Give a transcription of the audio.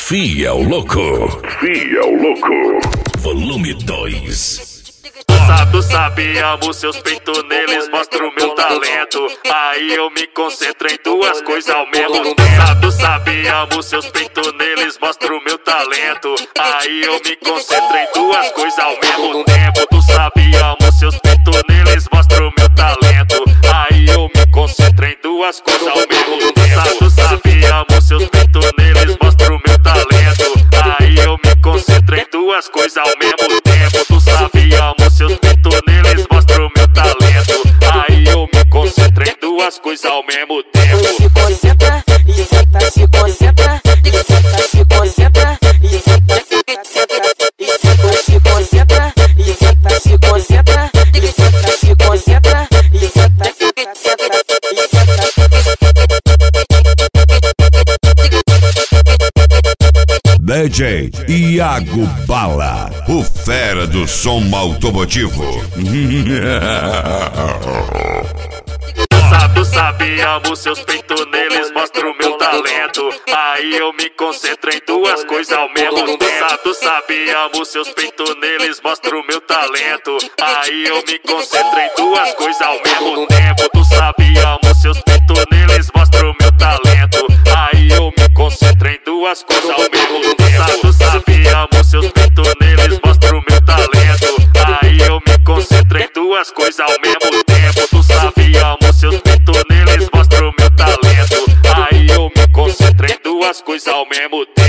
Fiel Louco. Fiel Louco. Volume 2. Tu sabe, amo seus peitos neles, mostro meu talento. Aí eu me concentro em duas coisas ao mesmo tempo. Tu sabe, amo seus peitos neles, mostro meu talento. Aí eu me concentro em duas coisas ao mesmo tempo. Tu sabe, amo seus peitos neles, mostro meu talento. Aí eu me concentro em duas coisas ao mesmo tempo. Tu sabe, amo seus peitos neles, mostro meu talento. Aí eu me concentro em duas coisas ao mesmo tempo. Tu sabe, amo seus peitos neles, mostro meu talento. Aí eu me concentro em duas coisas ao mesmo tempo. Se concentra e senta, se concentra e senta, se concentra e senta, senta e senta, se concentra e senta, se concentra e senta, se concentra e senta, senta e senta. DJ Iago Bala, o fera do som automotivo. Tu sabe, amo seus peitos neles, mostro meu talento. Aí eu me concentro em duas coisas ao mesmo tempo. Tu sabe, amo seus peitos neles, mostro meu talento. Aí eu me concentro em duas coisas ao mesmo tempo. Tu sabe, amo seus peitos neles, mostro meu talento. Aí eu me concentro em duas coisas ao mesmo tempo. Tu sabe, amo seus peitos neles, mostro meu talento. Aí eu me concentro em duas coisas ao mesmo tempo. Tu sabe, amo seus peitos neles, mostro meu talento. Aí eu me concentro em duas coisas ao mesmo tempo.